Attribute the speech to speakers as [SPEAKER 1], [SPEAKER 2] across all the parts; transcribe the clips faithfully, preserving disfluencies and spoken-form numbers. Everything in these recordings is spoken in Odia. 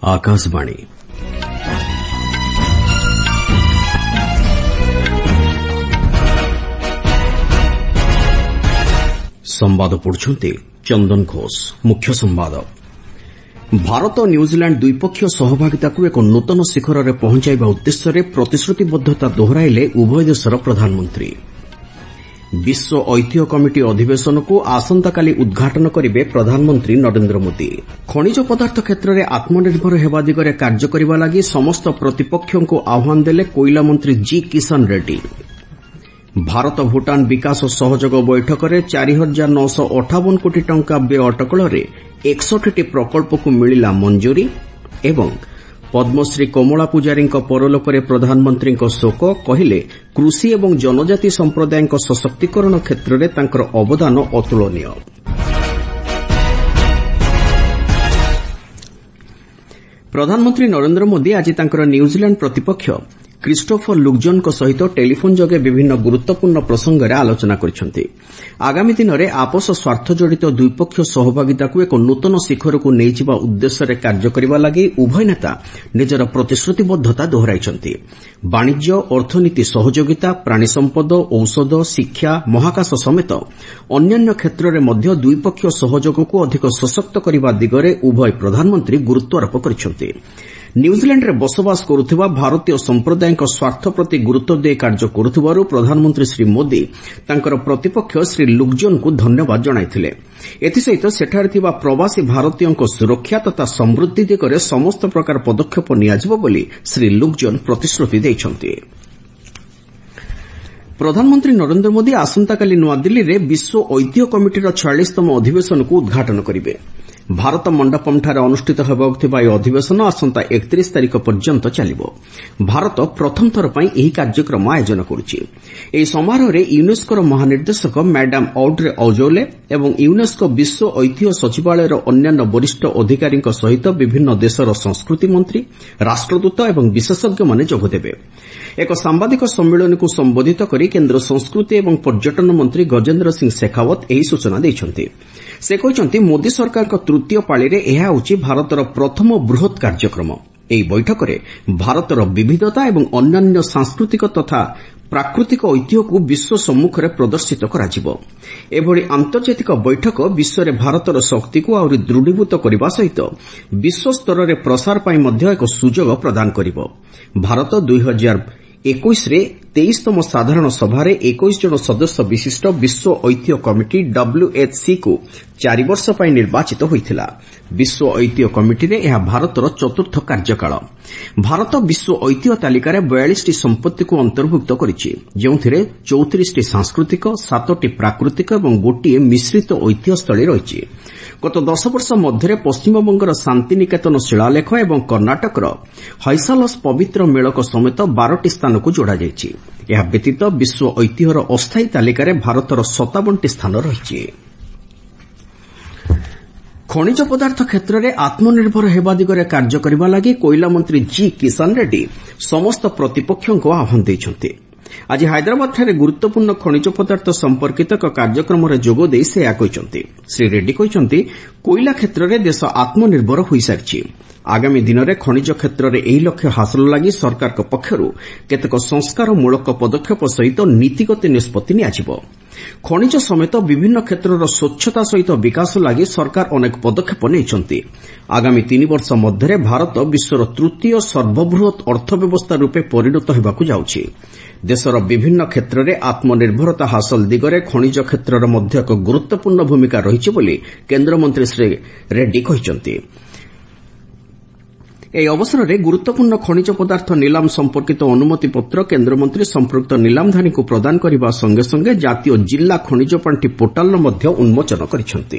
[SPEAKER 1] आकाशवाणी संवाद पढ़ुछंती चंदन घोष। मुख्य संवाद। भारत और न्यूजीलैंड द्विपक्षीय सहभागिता को एक नूतन शिखर में पहुंचाइबा उद्देश्य प्रतिश्रुतिबद्धता दोहराइले उभय देशर प्रधानमंत्री। विश्व ऐतिह्य कमिटी अधिवेशन को आसंताकाली उद्घाटन करिवे प्रधानमंत्री नरेंद्र मोदी। खनिज पदार्थ क्षेत्र में आत्मनिर्भर हेबा दिगरे कार्य करिबा लागि समस्त प्रतिपक्षों को आह्वान देले कोयला मंत्री जी किशन रेड्डी। भारत भूटान विकास सहयोग बैठक में चार हजार नौश अठावन कोटी टंका व्यय अटकल एकसठ टी प्रकल्प को मिलिला मंजूरी एवं पद्मश्री कमला पूजारी परलोक में प्रधानमंत्री शोक कहिले कृषि एवं जनजाति संप्रदाय सशक्तिकरण क्षेत्र में तांकर अवदान अतुलनीय। प्रधानमंत्री नरेंद्र मोदी आज तांकर न्यूजीलैंड प्रतिपक्ष क्रिस्टोफर लुक्जन सहित टेलीफोन जगे विभिन्न गुरुत्वपूर्ण प्रसंग में आलोचना करिसेंति। आगामी दिन में आपस स्वार्थ जड़ित द्विपक्षीय सहभागिता को एक नूतन शिखर को नैजिबा उद्देश्य कार्य करने लगी उभय नेता निजर प्रतिश्रुतिबद्धता दोहराइछंति। वाणिज्य अर्थनीति सहयोगिता प्राणी संपद औषध शिक्षा महाकाश समेत अन्यान्य क्षेत्र में मध्य द्विपक्षीय सहयोग को अधिक सशक्त करने दिगरे उभय प्रधानमंत्री गुरुत्वारोप करिसेंति। न्यूजीलैंड रे बसवास करुथिबा भारतीय संप्रदाय स्वार्थ प्रति गुरुत्व दे कार्य करुथिबारु प्रधानमंत्री श्री मोदी तांकर प्रतिपक्ष श्री लुक्जन को धन्यवाद जणाइथिले। एथिसहित सेठारे थिबा प्रवासी भारतीयଙ୍କ सुरक्षा तथा समृद्धि दिगरे समस्त प्रकार पदक्षेप नियाजिबो बोली श्री लुक्जन प्रतिश्रुति दैछन्ति। प्रधानमंत्री नरेंद्र मोदी आसंताकाली नुआदिल्ली रे विश्व ऐतिह्य कमिटीर छियालीसतम अधिवेशन को उद्घाटन करिवे। भारत मंडपमठारे अनुष्ठित हेबाकु थिबा ଏହି ଅଧିବେଶନ ଆସନ୍ତା एकतीस तारिख पर्यंत चलिबो। भारत प्रथम थर पई ଏହି कार्यक्रम आयोजन करुछि। ଏହି समारोहरे यूनेस्कोर महानिर्देशक मैडम ऑड्रे औजौले एवं यूनेस्को विश्व ऐतिह्य सचिवालयर अन्यान्य वरिष्ठ अधिकारीଙ୍କ सहित विभिन्न देशर संस्कृति मंत्री राष्ट्रदूत एवं विशेषज्ञ माने जोगदेबे। एक सांबादिक सम्मेलन को संबोधित करी केन्द्र संस्कृति एवं पर्यटन मंत्री गजेन्द्र सिंह शेखावत ଏହି सूचना दैछन्ति। से कहते मोदी सरकार तृतीय पाली रे यह होछि भारतर प्रथम बृहत कार्यक्रम। एही बैठक में भारतर विविधता एवं अन्यान्य सांस्कृतिक तथा प्राकृतिक ऐतिह्य को विश्व सम्मुख में प्रदर्शित कराजिबो। एभली आंतर्जातिक बैठक विश्व में भारतर शक्ति को आहुरी दृढ़ीभूत करने सहित विश्व स्तर में प्रसार पाई मध्य एक सुजोग प्रदान करिबो। भारत दुई हजार इक्कीस रे तेईसतम साधारण सभारे इक्कीस जन सदस्य विशिष्ट विश्व ऐतिह्य कमिटी डब्ल्यूएचसी को चार वर्ष पई निर्वाचित होइथिला। विश्व ऐतिह्य कमिटी रे यह भारतर चतुर्थ कार्यकाल। भारत विश्व ऐतिह्य तालिकार बयालीस टी संपत्ति को अंतर्भुक्त करिछि, जेउथिरे चौतीस टी सांस्कृतिक सात टी प्राकृतिक एवं गोटिए मिश्रित ऐतिह्य स्थली रहिछि। गत दस वर्ष मध्य पश्चिमबंगर शांतिनिकेतन शिलालेख एवं कर्णाटकर हैसालस पवित्र मेलक समेत बारह टी स्थान को जोड़ा जाइछि। यह व्यतीत विश्व ऐतिह्यर अस्थायी तालिकार भारतर सत्तावन टी स्थान रहिछि। खनिज पदार्थ क्षेत्र में आत्मनिर्भर हेबा दिगरे कार्य करने लगी कोयला मंत्री जी किशन रेड्डी समस्त प्रतिपक्षों को आह्वान दैछन्ति। आज हैदराबाद गुरुत्वपूर्ण खनिज पदार्थ संपर्कित एक कार्यक्रम में जोगदे से यह कहते। श्री रेड्डी कहते कोयला क्षेत्र में देश आत्मनिर्भर हो सारी। आगामी दिन में खनिज क्षेत्र में यही लक्ष्य हासिल लगी सरकार पक्षरू केतेक संस्कारमूलक पदक्षेप सहित नीतिगत निष्पत्ति नियाजिबो। खनिज समेत विभिन्न क्षेत्रर स्वच्छता सहित विकास लगी सरकार अनेक पदक्षेप नेइछन्ति। आगामी तीन वर्ष मध्य भारत विश्वर तृतीय सर्वबृहत अर्थव्यवस्था रूपे परिणत हेबाकु जाउछि। देशर विभिन्न क्षेत्र में आत्मनिर्भरता हासिल दिगरे खनिज क्षेत्रर मध्य एक गुरुत्वपूर्ण भूमिका रहिछि बोली केन्द्रमंत्री श्री रेड्डी कहिसन्ति। ଏହି ଅବସରରେ ଗୁରୁତ୍ୱପୂର୍ଣ୍ଣ ଖଣିଜ ପଦାର୍ଥ ନିଲାମ ସମ୍ପର୍କିତ ଅନୁମତି ପତ୍ର କେନ୍ଦ୍ରମନ୍ତ୍ରୀ ସମ୍ପୃକ୍ତ ନିଲାମଧାରୀଙ୍କୁ ପ୍ରଦାନ କରିବା ସଙ୍ଗେ ସଙ୍ଗେ ଜାତୀୟ ଜିଲ୍ଲା ଖଣିଜ ପାଣ୍ଠି ପୋର୍ଟାଲର ମଧ୍ୟ ଉନ୍ମୋଚନ କରିଛନ୍ତି।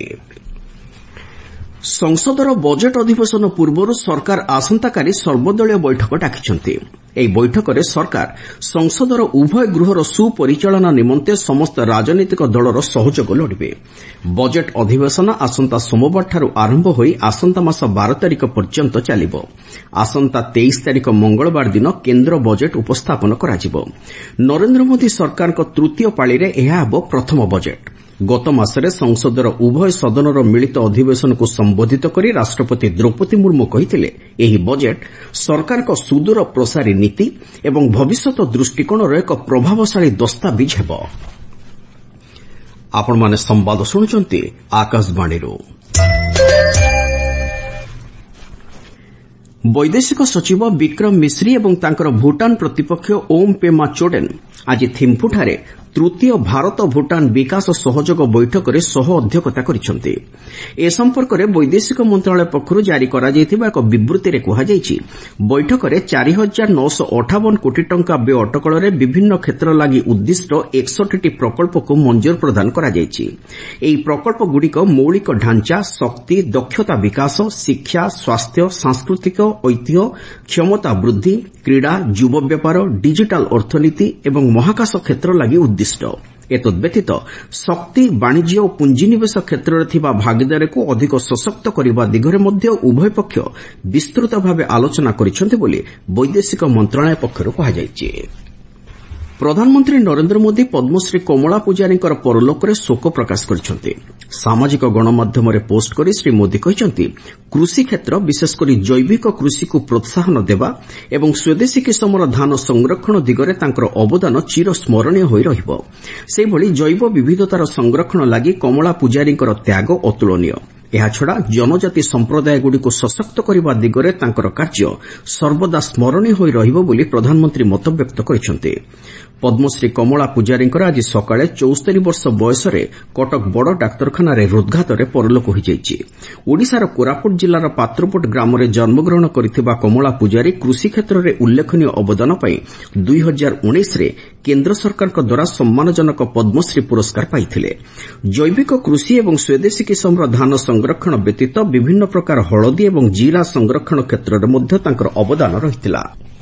[SPEAKER 1] ସଂସଦର ବଜେଟ୍ ଅଧିବେଶନ ପୂର୍ବରୁ ସରକାର ଆସନ୍ତାକାଲି ସର୍ବଦଳୀୟ ବୈଠକ ଡାକିଛନ୍ତି। ଏହି ବୈଠକରେ ସରକାର ସଂସଦର ଉଭୟ ଗୃହର ସୁପରିଚାଳନା ନିମନ୍ତେ ସମସ୍ତ ରାଜନୈତିକ ଦଳର ସହଯୋଗ ଲୋଡ଼ିବେ। ବଜେଟ୍ ଅଧିବେଶନ ଆସନ୍ତା ସୋମବାରଠାରୁ ଆରମ୍ଭ ହୋଇ ଆସନ୍ତା ମାସ ବାର ତାରିଖ ପର୍ଯ୍ୟନ୍ତ ଚାଲିବ। ଆସନ୍ତା ତେଇଶ ତାରିଖ ମଙ୍ଗଳବାର ଦିନ କେନ୍ଦ୍ର ବଜେଟ୍ ଉପସ୍ଥାପନ କରାଯିବ। ନରେନ୍ଦ୍ର ମୋଦି ସରକାରଙ୍କ ତୃତୀୟ ପାଳିରେ ଏହା ହେବ ପ୍ରଥମ ବଜେଟ୍। ଗତ ମାସରେ ସଂସଦର ଉଭୟ ସଦନର ମିଳିତ ଅଧିବେଶନକୁ ସମ୍ବୋଧିତ କରି ରାଷ୍ଟ୍ରପତି ଦ୍ରୌପଦୀ ମୁର୍ମୁ କହିଥିଲେ ଏହି ବଜେଟ୍ ସରକାରଙ୍କ ସୁଦୂର ପ୍ରସାରୀ ନୀତି ଏବଂ ଭବିଷ୍ୟତ ଦୃଷ୍ଟିକୋଣର ଏକ ପ୍ରଭାବଶାଳୀ ଦସ୍ତାବିଜ୍ ହେବ। ଆପଣମାନେ ସମ୍ବାଦ ଶୁଣୁଛନ୍ତି ଆକାଶବାଣୀରୁ। ବୈଦେଶିକ ସଚିବ ବିକ୍ରମ ମିଶ୍ରି ଏବଂ ତାଙ୍କର ଭୁଟାନ ପ୍ରତିପକ୍ଷ ଓମ୍ ପେମା ଚୋଡେନ୍ ଆଜି ଥିମ୍ପୁଠାରେ ତୃତୀୟ ଭାରତ ଭୁଟାନ ବିକାଶ ସହଯୋଗ ବୈଠକରେ ସହ ଅଧ୍ୟକ୍ଷତା କରିଛନ୍ତି। ଏ ସମ୍ପର୍କରେ ବୈଦେଶିକ ମନ୍ତ୍ରଣାଳୟ ପକ୍ଷରୁ ଜାରି କରାଯାଇଥିବା ଏକ ବିବୃତ୍ତିରେ କୁହାଯାଇଛି ବୈଠକରେ ଚାରି ହଜାର ନଅଶହ ଅଠାବନ କୋଟି ଟଙ୍କା ବ୍ୟୟ ଅଟକଳରେ ବିଭିନ୍ନ କ୍ଷେତ୍ର ଲାଗି ଉଦ୍ଦିଷ୍ଟ ଏକଷଠିଟି ପ୍ରକଳ୍ପକୁ ମଞ୍ଜୁର ପ୍ରଦାନ କରାଯାଇଛି। ଏହି ପ୍ରକଳ୍ପଗୁଡ଼ିକ ମୌଳିକ ଢାଞ୍ଚା, ଶକ୍ତି, ଦକ୍ଷତା ବିକାଶ, ଶିକ୍ଷା, ସ୍ୱାସ୍ଥ୍ୟ, ସାଂସ୍କୃତିକ ଐତିହ୍ୟ, କ୍ଷମତା ବୃଦ୍ଧି, କ୍ରୀଡ଼ା, ଯୁବ ବ୍ୟାପାର, ଡିଜିଟାଲ ଅର୍ଥନୀତି ଏବଂ ମହାକାଶ କ୍ଷେତ୍ର ଲାଗି ଉଦ୍ଦିଷ୍ଟ। ଏତଦ୍ବ୍ୟତୀତ ଶକ୍ତି, ବାଣିଜ୍ୟ ଓ ପୁଞ୍ଜିନିବେଶ କ୍ଷେତ୍ରରେ ଥିବା ଭାଗିଦାରୀକୁ ଅଧିକ ସଶକ୍ତ କରିବା ଦିଗରେ ମଧ୍ୟ ଉଭୟ ପକ୍ଷ ବିସ୍ତୃତ ଭାବେ ଆଲୋଚନା କରିଛନ୍ତି ବୋଲି ବୈଦେଶିକ ମନ୍ତ୍ରଣାଳୟ ପକ୍ଷରୁ କୁହାଯାଇଛି। ପ୍ରଧାନମନ୍ତ୍ରୀ ନରେନ୍ଦ୍ର ମୋଦି ପଦ୍ମଶ୍ରୀ କମଳା ପୂଜାରୀଙ୍କର ପରଲୋକରେ ଶୋକ ପ୍ରକାଶ କରିଛନ୍ତି। ସାମାଜିକ ଗଣମାଧ୍ୟମରେ ପୋଷ୍ଟ କରି ଶ୍ରୀ ମୋଦି କହିଛନ୍ତି କୃଷି କ୍ଷେତ୍ର ବିଶେଷକରି ଜୈବିକ କୃଷିକୁ ପ୍ରୋତ୍ସାହନ ଦେବା ଏବଂ ସ୍ୱଦେଶୀ କିସମର ଧାନ ସଂରକ୍ଷଣ ଦିଗରେ ତାଙ୍କର ଅବଦାନ ଚିରସ୍ମରଣୀୟ ହୋଇ ରହିବ। ସେହିଭଳି ଜୈବ ବିବିଧତାର ସଂରକ୍ଷଣ ଲାଗି କମଳା ପୂଜାରୀଙ୍କର ତ୍ୟାଗ ଅତୁଳନୀୟ। ଏହାଛଡ଼ା ଜନଜାତି ସମ୍ପ୍ରଦାୟଗୁଡ଼ିକୁ ସଶକ୍ତ କରିବା ଦିଗରେ ତାଙ୍କର କାର୍ଯ୍ୟ ସର୍ବଦା ସ୍ମରଣୀୟ ହୋଇ ରହିବ ବୋଲି ପ୍ରଧାନମନ୍ତ୍ରୀ ମତବ୍ୟକ୍ତ କରିଛନ୍ତି। ପଦ୍ମଶ୍ରୀ କମଳା ପୂଜାରୀଙ୍କର ଆଜି ସକାଳେ ଚଉସ୍ତରୀ ବର୍ଷ ବୟସରେ କଟକ ବଡ଼ ଡାକ୍ତରଖାନାରେ ହୃଦ୍ଘାତରେ ପରଲୋକ ହୋଇଯାଇଛି। ଓଡ଼ିଶାର କୋରାପୁଟ ଜିଲ୍ଲାର ପାତ୍ରପୁଟ ଗ୍ରାମରେ ଜନ୍ମଗ୍ରହଣ କରିଥିବା କମଳା ପୂଜାରୀ କୃଷି କ୍ଷେତ୍ରରେ ଉଲ୍ଲେଖନୀୟ ଅବଦାନ ପାଇଁ ଦୁଇ ହଜାର ଉଣେଇଶରେ କେନ୍ଦ୍ର ସରକାରଙ୍କ ଦ୍ୱାରା ସମ୍ମାନଜନକ ପଦ୍ମଶ୍ରୀ ପୁରସ୍କାର ପାଇଥିଲେ। ଜୈବିକ କୃଷି ଏବଂ ସ୍ୱଦେଶୀ କିସମର ଧାନ ସଂରକ୍ଷଣ ବ୍ୟତୀତ ବିଭିନ୍ନ ପ୍ରକାର ହଳଦୀ ଏବଂ ଜିରା ସଂରକ୍ଷଣ କ୍ଷେତ୍ରରେ ମଧ୍ୟ ତାଙ୍କର ଅବଦାନ ରହିଥିଲା।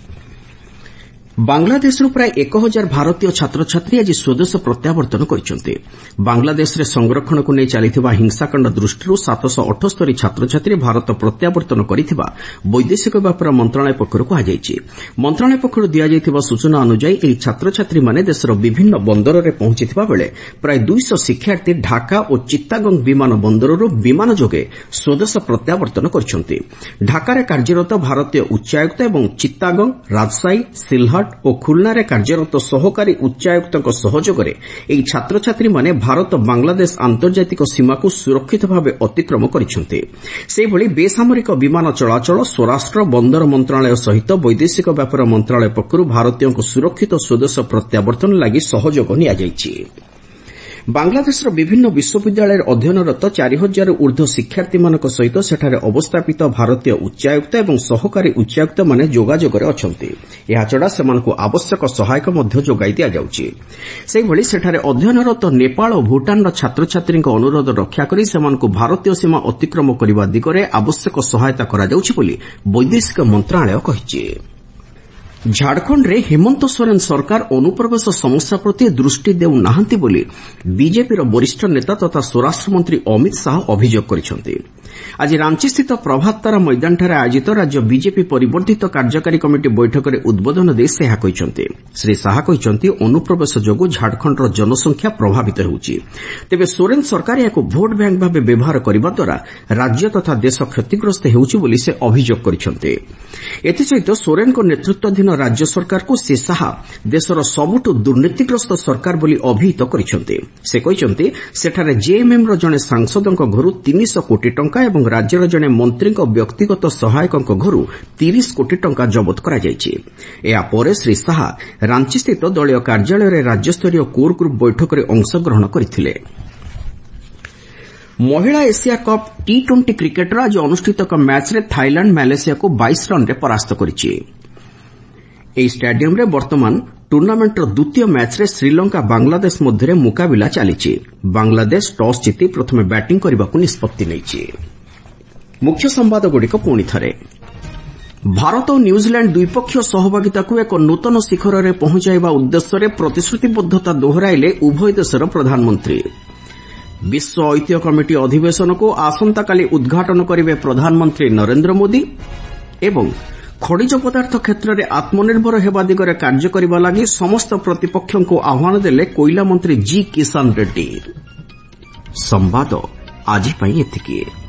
[SPEAKER 1] ବାଂଲାଦେଶରୁ ପ୍ରାୟ ଏକ ହଜାର ଭାରତୀୟ ଛାତ୍ରଛାତ୍ରୀ ଆଜି ସ୍ୱଦେଶ ପ୍ରତ୍ୟାବର୍ତ୍ତନ କରିଛନ୍ତି। ବାଂଲାଦେଶରେ ସଂରକ୍ଷଣକୁ ନେଇ ଚାଲିଥିବା ହିଂସାକାଣ୍ଡ ଦୃଷ୍ଟିରୁ ସାତଶହ ଅଠସ୍ତରୀ ଛାତ୍ରଛାତ୍ରୀ ଭାରତ ପ୍ରତ୍ୟାବର୍ତ୍ତନ କରିଥିବା ବୈଦେଶିକ ବ୍ୟାପାର ମନ୍ତ୍ରଣାଳୟ ପକ୍ଷରୁ କୁହାଯାଇଛି। ମନ୍ତ୍ରଣାଳୟ ପକ୍ଷରୁ ଦିଆଯାଇଥିବା ସୂଚନା ଅନୁଯାୟୀ ଏହି ଛାତ୍ରଛାତ୍ରୀମାନେ ଦେଶର ବିଭିନ୍ନ ବନ୍ଦରରେ ପହଞ୍ଚିଥିବା ବେଳେ ପ୍ରାୟ ଦୁଇଶହ ଶିକ୍ଷାର୍ଥୀ ଢାକା ଓ ଚିତ୍ତାଗଙ୍ଗ ବିମାନ ବନ୍ଦରରୁ ବିମାନ ଯୋଗେ ସ୍ୱଦେଶ ପ୍ରତ୍ୟାବର୍ତ୍ତନ କରିଛନ୍ତି। ଢାକାରେ କାର୍ଯ୍ୟରତ ଭାରତୀୟ ଉଚ୍ଚାୟୁକ୍ତ ଏବଂ ଚିତ୍ତାଗଙ୍ଗ, ରାଜସାହୀ, ସିଲହଟ ଓ ଖୁଲନାରେ କାର୍ଯ୍ୟରତ ସହକାରୀ ଉଚ୍ଚାୟୁକ୍ତଙ୍କ ସହଯୋଗରେ ଏହି ଛାତ୍ରଛାତ୍ରୀମାନେ ଭାରତ ବାଂଲାଦେଶ ଆନ୍ତର୍ଜାତିକ ସୀମାକୁ ସୁରକ୍ଷିତ ଭାବେ ଅତିକ୍ରମ କରିଛନ୍ତି। ସେହିଭଳି ବେସାମରିକ ବିମାନ ଚଳାଚଳ, ସ୍ୱରାଷ୍ଟ୍ର, ବନ୍ଦର ମନ୍ତ୍ରଣାଳୟ ସହିତ ବୈଦେଶିକ ବ୍ୟାପାର ମନ୍ତ୍ରଣାଳୟ ପକ୍ଷରୁ ଭାରତୀୟଙ୍କ ସୁରକ୍ଷିତ ସ୍ୱଦେଶ ପ୍ରତ୍ୟାବର୍ତ୍ତନ ଲାଗି ସହଯୋଗ ନିଆଯାଇଛି। ବାଂଲାଦେଶର ବିଭିନ୍ନ ବିଶ୍ୱବିଦ୍ୟାଳୟରେ ଅଧ୍ୟୟନରତ ଚାରି ହଜାରରୁ ଊର୍ଦ୍ଧ୍ୱ ଶିକ୍ଷାର୍ଥୀମାନଙ୍କ ସହିତ ସେଠାରେ ଅବସ୍ଥାପିତ ଭାରତୀୟ ଉଚ୍ଚାୟୁକ୍ତ ଏବଂ ସହକାରୀ ଉଚ୍ଚାୟୁକ୍ତମାନେ ଯୋଗାଯୋଗରେ ଅଛନ୍ତି। ଏହାଛଡ଼ା ସେମାନଙ୍କୁ ଆବଶ୍ୟକ ସହାୟତା ମଧ୍ୟ ଯୋଗାଇ ଦିଆଯାଉଛି। ସେହିଭଳି ସେଠାରେ ଅଧ୍ୟୟନରତ ନେପାଳ ଓ ଭୁଟାନର ଛାତ୍ରଛାତ୍ରୀଙ୍କ ଅନୁରୋଧ ରକ୍ଷା କରି ସେମାନଙ୍କୁ ଭାରତୀୟ ସୀମା ଅତିକ୍ରମ କରିବା ଦିଗରେ ଆବଶ୍ୟକ ସହାୟତା କରାଯାଉଛି ବୋଲି ବୈଦେଶିକ ମନ୍ତ୍ରଣାଳୟ କହିଛି। ଝାଡ଼ଖଣ୍ଡରେ ହେମନ୍ତ ସୋରେନ ସରକାର ଅନୁପ୍ରବେଶ ସମସ୍ୟା ପ୍ରତି ଦୃଷ୍ଟି ଦେଉନାହାନ୍ତି ବୋଲି ବିଜେପିର ବରିଷ୍ଠ ନେତା ତଥା ସ୍ୱରାଷ୍ଟ୍ରମନ୍ତ୍ରୀ ଅମିତ ଶାହା ଅଭିଯୋଗ କରିଛନ୍ତି। ଆଜି ରାଞ୍ଚିସ୍ଥିତ ପ୍ରଭାତତାରା ମଇଦାନଠାରେ ଆୟୋଜିତ ରାଜ୍ୟ ବିଜେପି ପରିବର୍ଦ୍ଧିତ କାର୍ଯ୍ୟକାରୀ କମିଟି ବୈଠକରେ ଉଦ୍ବୋଧନ ଦେଇ ସେ ଏହା କହିଛନ୍ତି। ଶ୍ରୀ ଶାହା କହିଛନ୍ତି ଅନୁପ୍ରବେଶ ଯୋଗୁଁ ଝାଡ଼ଖଣ୍ଡର ଜନସଂଖ୍ୟା ପ୍ରଭାବିତ ହେଉଛି। ତେବେ ସୋରେନ ସରକାର ଏହାକୁ ଭୋଟ ବ୍ୟାଙ୍କ ଭାବେ ବ୍ୟବହାର କରିବା ଦ୍ୱାରା ରାଜ୍ୟ ତଥା ଦେଶ କ୍ଷତିଗ୍ରସ୍ତ ହେଉଛି ବୋଲି ସେ ଅଭିଯୋଗ କରିଛନ୍ତି। ଏଥିସହିତ ସୋରେନଙ୍କ ନେତୃତ୍ୱାଧୀନ ରାଜ୍ୟ ସରକାରକୁ ଶ୍ରୀ ଶାହା ଦେଶର ସବୁଠୁ ଦୁର୍ନୀତିଗ୍ରସ୍ତ ସରକାର ବୋଲି ଅଭିହିତ କରିଛନ୍ତି। ସେ କହିଛନ୍ତି ସେଠାରେ ଜେଏମ୍ଏମ୍ର ଜଣେ ସାଂସଦଙ୍କ ଘରୁ ତିନିଶହ କୋଟି ଟଙ୍କା ଏବଂ ରାଜ୍ୟର ଜଣେ ମନ୍ତ୍ରୀଙ୍କ ବ୍ୟକ୍ତିଗତ ସହାୟକଙ୍କ ଘରୁ ତିରିଶ କୋଟି ଟଙ୍କା ଜବତ କରାଯାଇଛି। ଏହାପରେ ଶ୍ରୀ ଶାହା ରାଞ୍ଚିସ୍ଥିତ ଦଳୀୟ କାର୍ଯ୍ୟାଳୟରେ ରାଜ୍ୟସ୍ତରୀୟ କୋର୍ ଗ୍ରୁପ୍ ବୈଠକରେ ଅଂଶଗ୍ରହଣ କରିଥିଲେ। ମହିଳା ଏସିଆ କପ୍ ଟି ଟ୍ୱେଣ୍ଟି କ୍ରିକେଟର ଆଜି ଅନୁଷ୍ଠିତ ଏକ ମ୍ୟାଚ୍ରେ ଥାଇଲାଣ୍ଡ ମାଲେସିଆକୁ ବାଇଶ ରନ୍ରେ ପରାସ୍ତ କରିଛି। ଏହି ଷ୍ଟାଡିୟମ୍ରେ ବର୍ତ୍ତମାନ ଟୁର୍ଣ୍ଣାମେଣ୍ଟର ଦ୍ୱିତୀୟ ମ୍ୟାଚ୍ରେ ଶ୍ରୀଲଙ୍କା ବାଂଲାଦେଶ ମଧ୍ୟରେ ମୁକାବିଲା ଚାଲିଛି। ବାଂଲାଦେଶ ଟସ୍ ଜିତି ପ୍ରଥମେ ବ୍ୟାଟିଂ କରିବାକୁ ନିଷ୍ପତ୍ତି ନେଇଛି। ମୁଖ୍ୟ ସମ୍ବାଦଗୁଡ଼ିକ ପୁଣି ଥରେ। ଭାରତ ଓ ନ୍ୟୁଜିଲ୍ୟାଣ୍ଡ ଦ୍ୱିପକ୍ଷୀୟ ସହଭାଗିତାକୁ ଏକ ନୂତନ ଶିଖରରେ ପହଞ୍ଚାଇବା ଉଦ୍ଦେଶ୍ୟରେ ପ୍ରତିଶ୍ରୁତିବଦ୍ଧତା ଦୋହରାଇଲେ ଉଭୟ ଦେଶର ପ୍ରଧାନମନ୍ତ୍ରୀ। ବିଶ୍ୱ ଐତିହ୍ୟ କମିଟି ଅଧିବେଶନକୁ ଆସନ୍ତାକାଲି ଉଦ୍ଘାଟନ କରିବେ ପ୍ରଧାନମନ୍ତ୍ରୀ ନରେନ୍ଦ୍ର ମୋଦି ଏବଂ ଖଣିଜ ପଦାର୍ଥ କ୍ଷେତ୍ରରେ ଆତ୍ମନିର୍ଭର ହେବା ଦିଗରେ କାର୍ଯ୍ୟ କରିବା ଲାଗି ସମସ୍ତ ପ୍ରତିପକ୍ଷଙ୍କୁ ଆହ୍ୱାନ ଦେଲେ କୋଇଲା ମନ୍ତ୍ରୀ ଜି କିଷାନ ରେଡ୍ଡୀ। ସମ୍ବାଦ ଆଜି ପାଇଁ ଏତିକି।